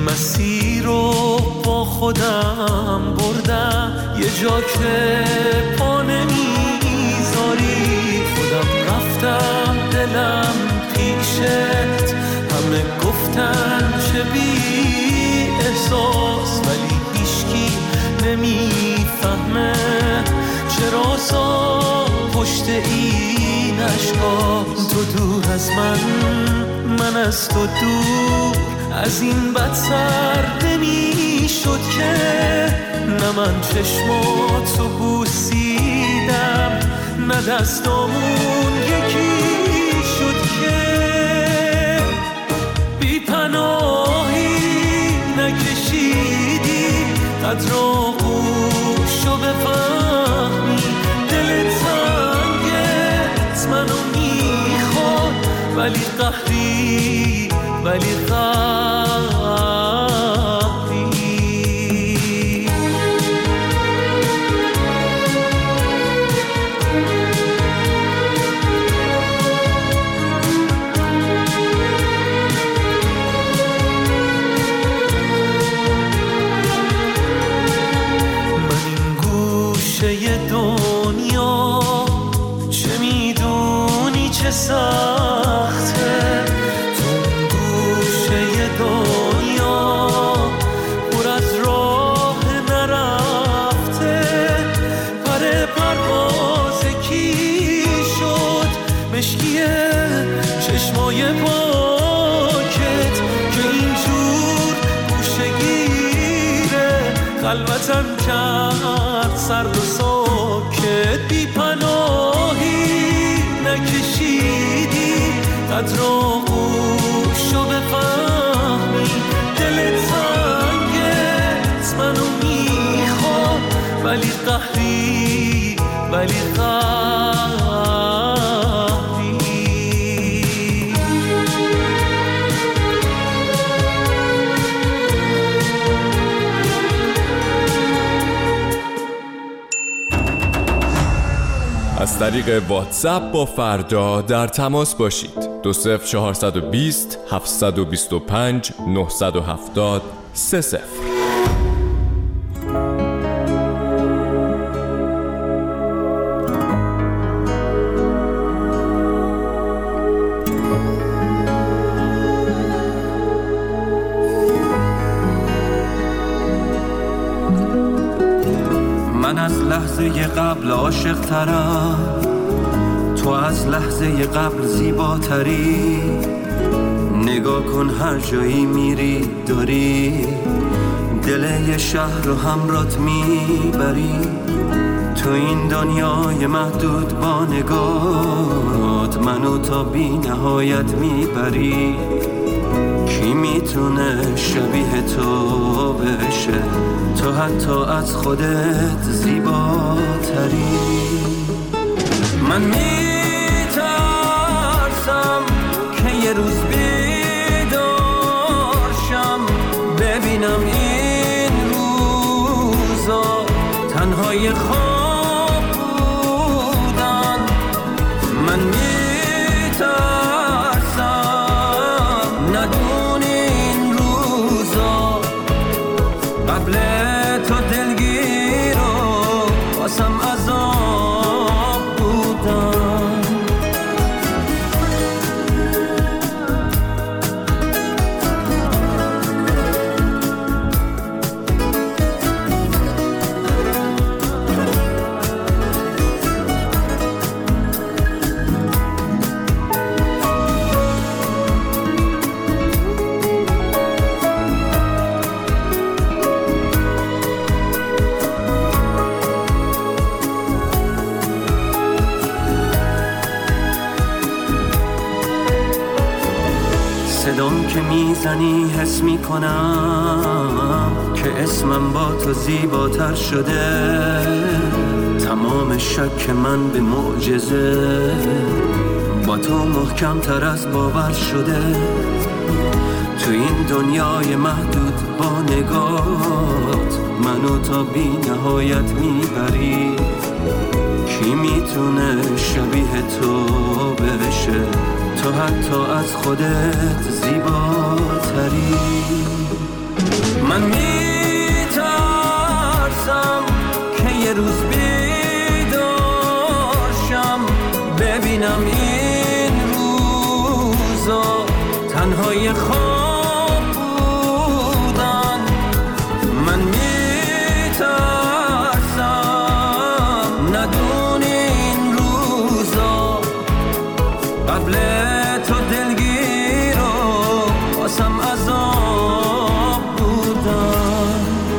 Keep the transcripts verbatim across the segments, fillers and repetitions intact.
مسیر رو با خودم بردم، یه جا که پا نمیذاری خودم رفتم، دلم پیشت همه گفتن چه بی احساس، ولی هیچکی نمیفهمه چرا سا پشت این عشقا. تو دور از من، من از تو دور، از این بد سر نمی شد که نه من چشماتو بوسیدم نه دستامون یکی شد که بی پناهی نکشیدی قدر آغوشو بفهمی، دل تنگت منو میخواد ولی قهری ولی قهری. من این گوشه دنیا چه میدونی چه سخته، چشمای پاکت که اینجور گوشه گیره خلوتم کرد سرد و ساکت. بی پناهی نکشیدی قدر آغوشو بفهمی، دل تنگت منو میخواد ولی قهری ولی قهری. از طریق واتساپ با فردا در تماس باشید. دو صفر چهارصد و بیست هفتصد و بیست و پنج نهصد و هفتاد سه صفر. من از لحظه قبل عاشق ترم، تو از لحظه قبل زیباتری. نگاه کن هر جایی میری داری دل یه شهر رو همرات میبری. تو این دنیای محدود با نگاهت منو تا بی نهایت میبری. کی میتونه شبیه تو بشه، تو حتی از خودت زیباتری. من میترسم که یه روز بیدارشم ببینم این روزا تنهای خواب بودن. من میترسم ندونی این روزا قبل تو دلگیر و واسم عذاب بودن. صدام که میزنی حس میکنم که اسمم با تو زیباتر شده. تمام شک من به معجزه با تو محکم تر از باور شده. تو این دنیای محدود با نگاهت منو تا بی نهایت میبری. کی میتونه شبیه تو بشه، تو حتی از خودت زیباتری. من میترسم که یه روز بیدارشم ببینم این روزا تنهای خواب بودن. من میترسم ندونی این روزا قبل تو دلگیر و واسم عذاب بودن.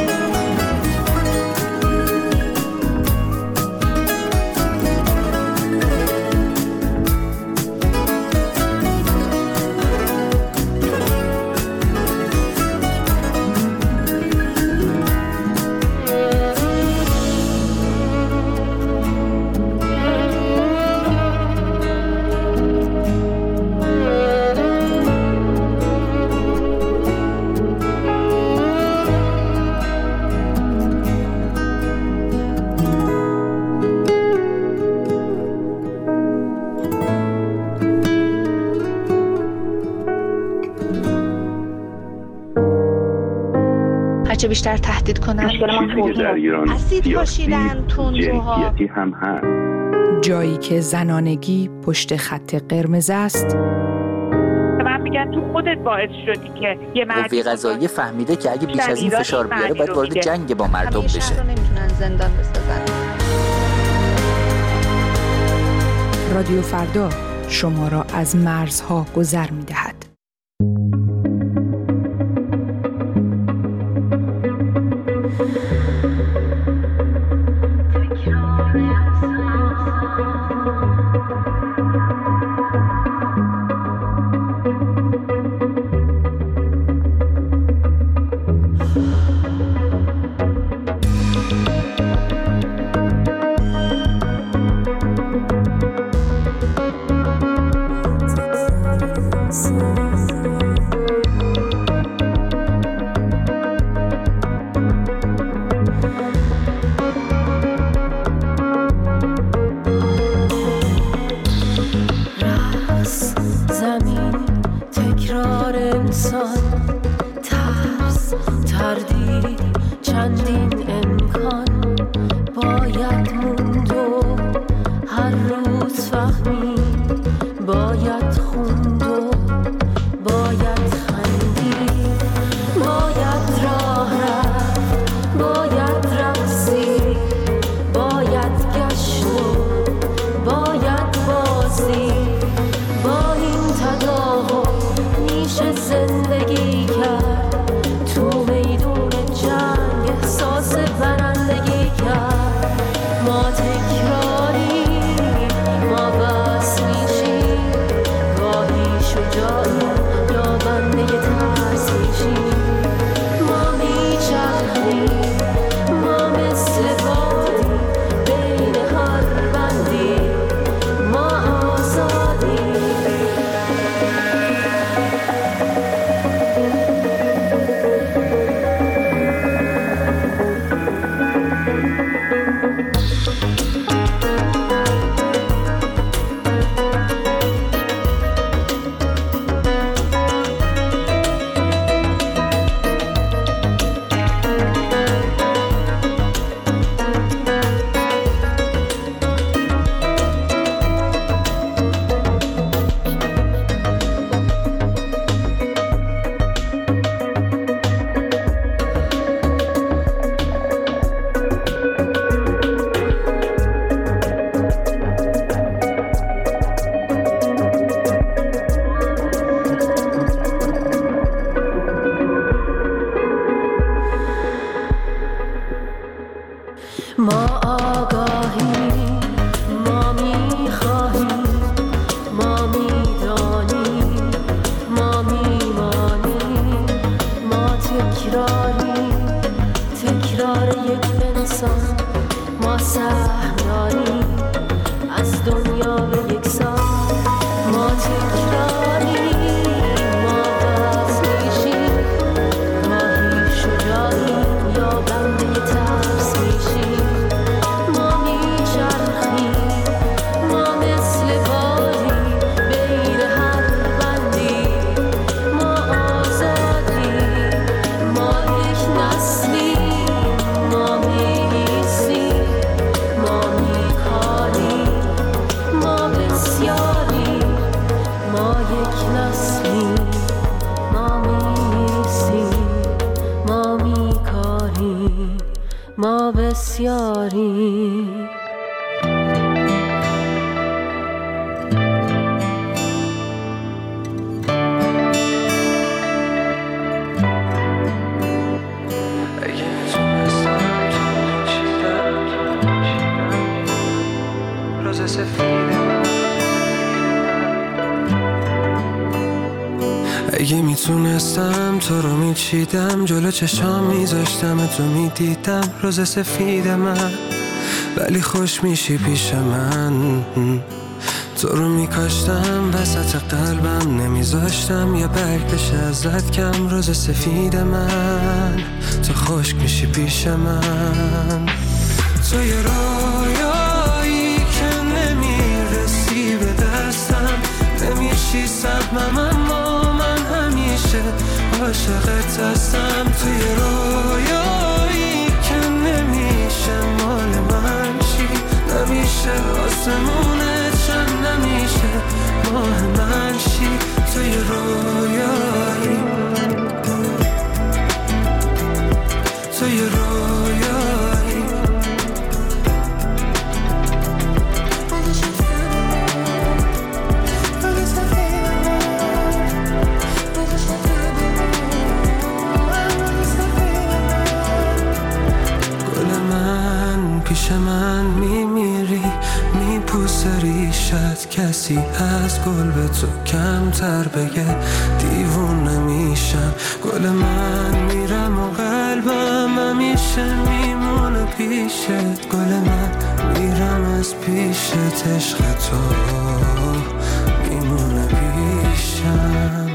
چه بیشتر تهدید کنن در ایران اسید پاشیدن تندروها هم هست. جایی که زنانگی پشت خط قرمز است. من میگن تو خودت باعث شدی که یه مرد قوه قضاییه فهمیده که اگه بیش از این فشار بیاره باید وارد جنگ با مردم بشه. همیشه رو نمیتونن زندان بسازن. رادیو فردا شما را از مرزها گذر می‌دهد. ما بسیاری. اگه میتونستم تو رو میچیدم، جلو چشام میذاشتم تو میدیدم روز سفید من، ولی خوش میشی پیش من. تو رو میکاشتم وسط قلبم، نمیذاشتم یا برگ بشه ازت کم. روز سفید من تو خشک میشی پیش من. تو یه رویایی که نمیرسی به دستم، نمیشی سبمم اما من همیشه عاشقت هستم. توی رویایی که نمیشه مال من چی، نمیشه آسمونت شم، نمیشه ماه من چی. توی رویایی توی رویایی پیش من میمیری، میپوسه ریشت. کسی از گل به تو کمتر بگه دیوونه میشم. گل من میرم و قلبم همیشه میمونه پیشت. گل من میرم از پیشت، عشق تو میمونه پیشم.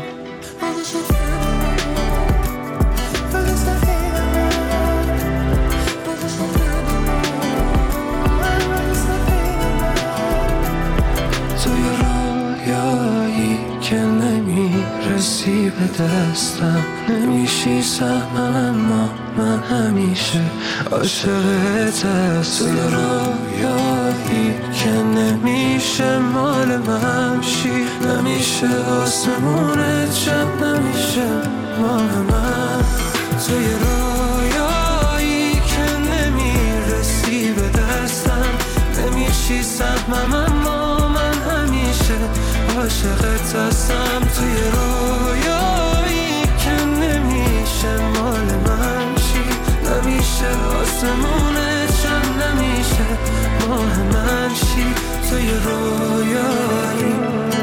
که نمیرسی به دستم، نمیشی سهمم اما من همیشه عاشقت هستم. توی رویایی که نمیشه مال من شی، نمیشه آسمونت شب، نمیشه ماه من. توی رویایی که نمیرسی به دستم، نمیشی سهمم اما من همیشه عاشقت هستم. توی رویایی که نمیشه مال من چی، نمیشه آسمونت شم، نمیشه ماه من چی. توی رویایی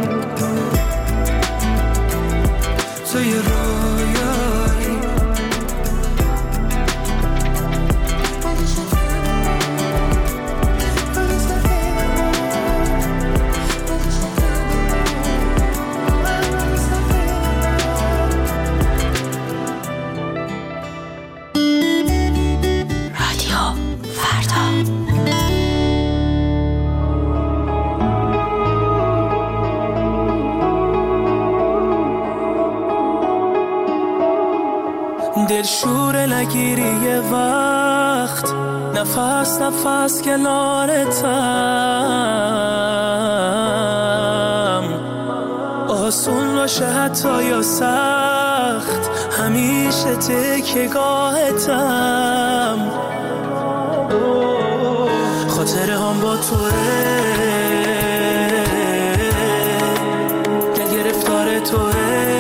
توی رویایی دلشوره نگیری یه وقت، نفس نفس کنارتم. آسون باشه حتی یا سخت، همیشه تکیه‌گاهتم. خاطره هم با توه، دل گرفتار توه.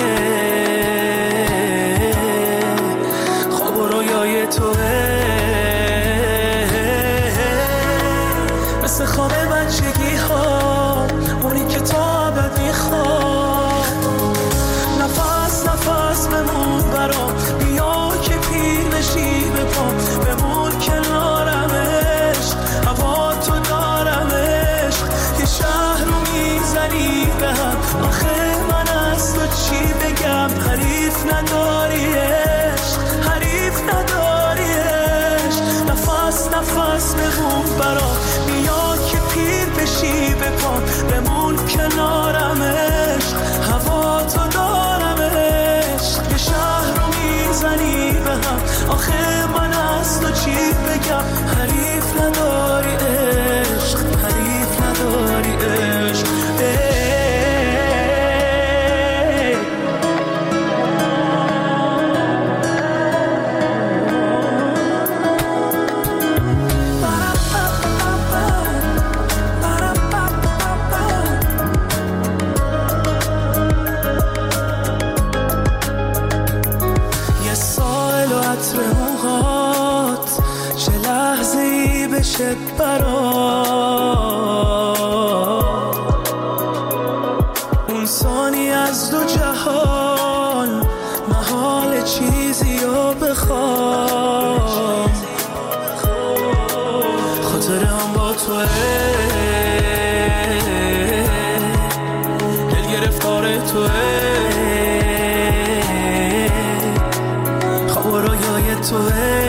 مثل خواب بچگی ها، اونی که تا ابد میخواد. نفس نفس بمون برام، بیا که پیر بشی به پام. بمون کنارمش، هوا تو دارمش. یه شهر رو میزنی به هم، آخه من از تو چی بگم. حریف نداریش، حریف نداریش. نفس نفس بمون برام، بیا که پیر بشی به پام. بمون کنارمش، هوا تو دارمش. یه شهر رو میزنی به هم، آخه من از تو چی بگم. حریف نداری عشق، حریف نداری عشق. عطر موهات چه لحظه ای بشه برات، اون ثانی از دو جهان محال چیزی رو بخوام. خاطرم با توه، دل گرفتار توه، خواب و رویای توه،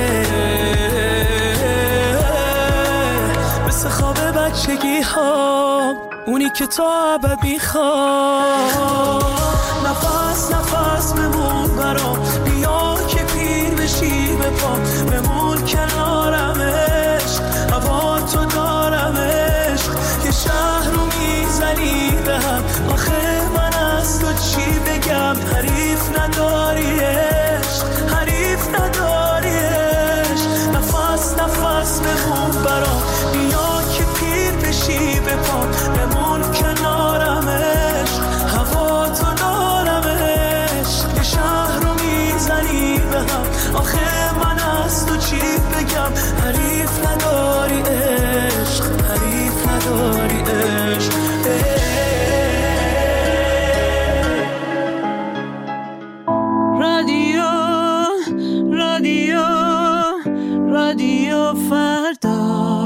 مثل خواب بچگی ها، اونی که تا ابد میخوام. نفس نفس بمون برام، بیا که پیر بشی به پام، بمون کنارمش، هوا تو دارمش، که شهر رو میزنی به هم. آخه من از تو چی بگم، حریف نداریش، حریف نداریش. نفس نفس بمون برام، بیا که پیر بشی به پام، بمون کنارمش، هوا تو دارمش، که شهر رو میزنی به هم. آخه من از تو چی بگم، حریف نداری عشق، حریف نداری عشق. رادیو رادیو رادیو فردا.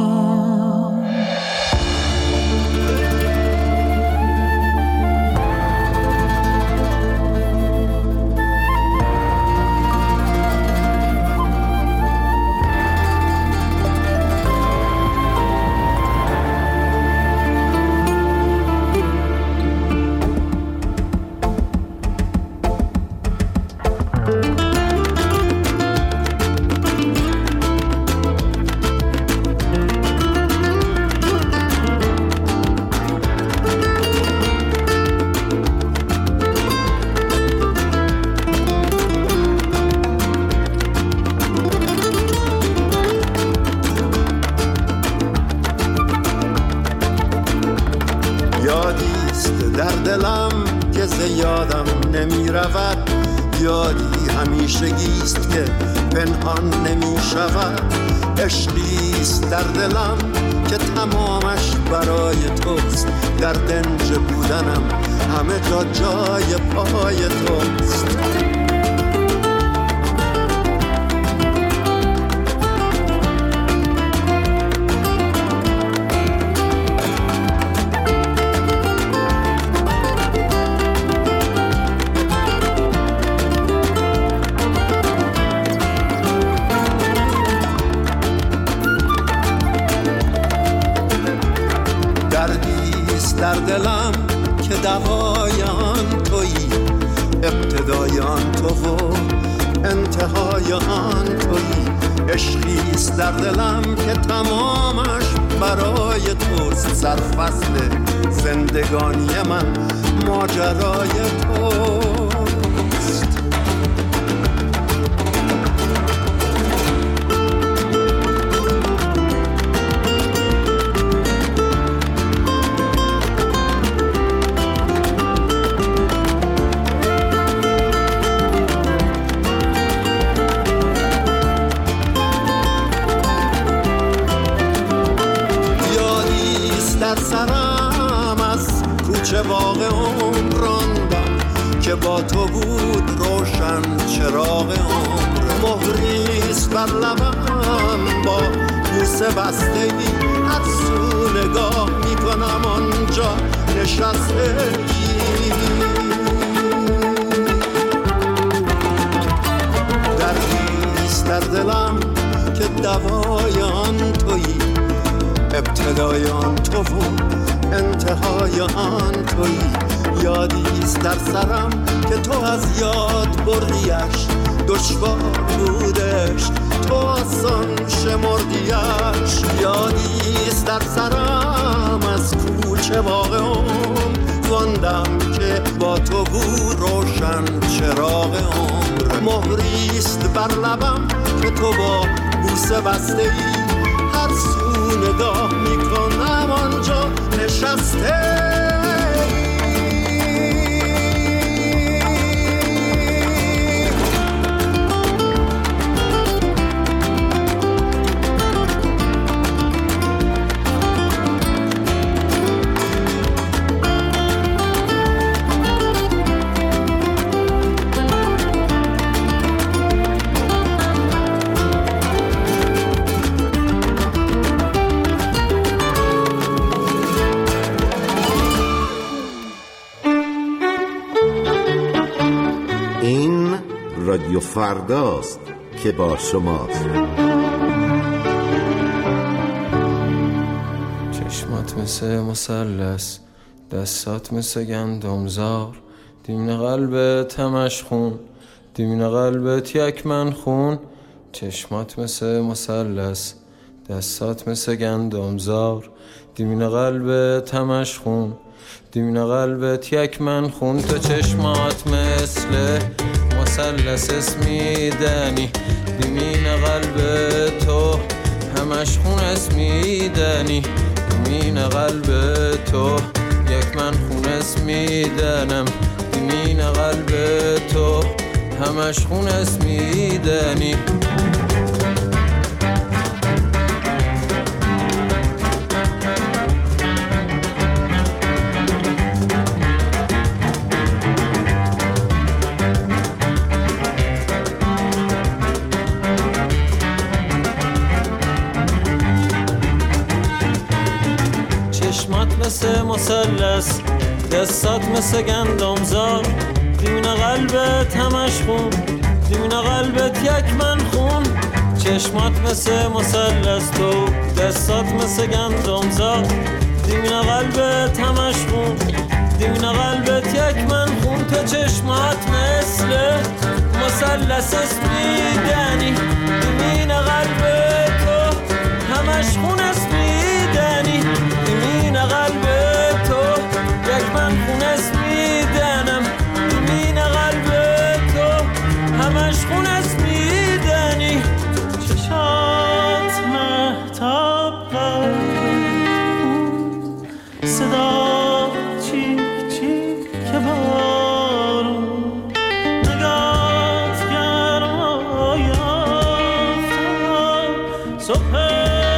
یادم نمی رود، یادی همیشگیست که پنهان نمی شود. عشقیست در دلم که تمامش برای توست، در دنج بودنم همه جا جای پای توست. در دلم که دوای آن تویی، ابتدای آن تو و انتهای آن تویی. عشقیست در دلم که تمامش برای توست، سرفصل زندگانی من ماجرای توست. در سرم از کوچه باغ عمر راندم که با تو بود روشن چراغ عمر. مهریست بر لبم با بوسه بسته ای، هر سو نگاه میکنم آنجا نشسته ای. دردیست در دلم که دوای آن تویی، ابتدای آن تو و انتهای آن تویی. یادیست در سرم که تو از یاد بردیش، دشوار بودش تو آسان شمردیش. یادیست در سرم از کوچه باغ عمر واندم که با تو بود روشن چراغ عمر. مهریست بر لبم که تو با بوسه بسته ای، هر سو نگاه میکنم آنجا نشسته. فرداست که با شماست. چشمات مثل مثلث، دستات مثل گندمزار، دیمن قلبت همش خون، دیمن قلبت یک من خون. چشمات مثل مثلث، دستات مثل گندمزار، دیمن قلبت همش خون، دیمن قلبت یک من خون. تو چشمات مثل مثلث اسمیدنی، دیمین قلب تو همش خون اسمیدنی، دیمین قلب تو یک من خون اسمیدنم، دیمین قلب تو همش خون اسمیدنی. مثل مثلث، دستات مثل گندمزار، دیمین قلبت همش خون، دیمین قلبت یک من خون. چشمات مثل مثلث، تو دستات مثل گندمزار، دیمین قلبت همش خون، دیمین قلبت یک من خون. تو چشمات مثل مثلث اسمیدنی، دیمین قلبت تو همش خون اسمیدنی، دیمین قلب تو یک من خون اسمیدنم، دیمین قلب تو همش خون اسمیدنی. چشات مهتاب قلب، صدا چیک چیک که بارون، نگات گرما یافتم صبح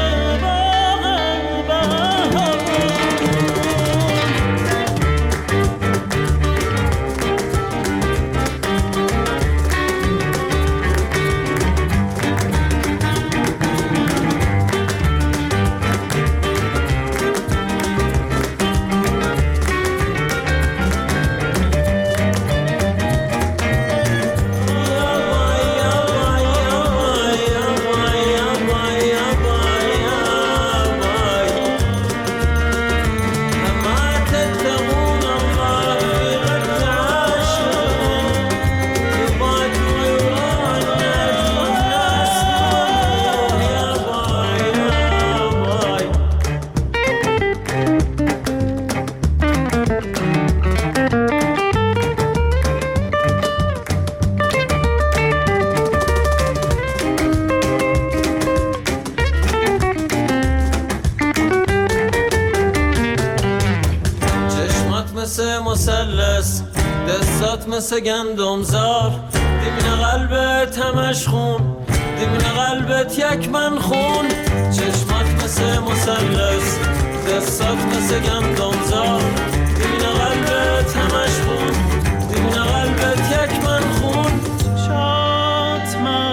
مثلث، دستات مثل گندمزار، دیمین قلبت همش خون، دیمین قلبت یک من خون. چشمات مثل مثلث، دستات مثل گندمزار،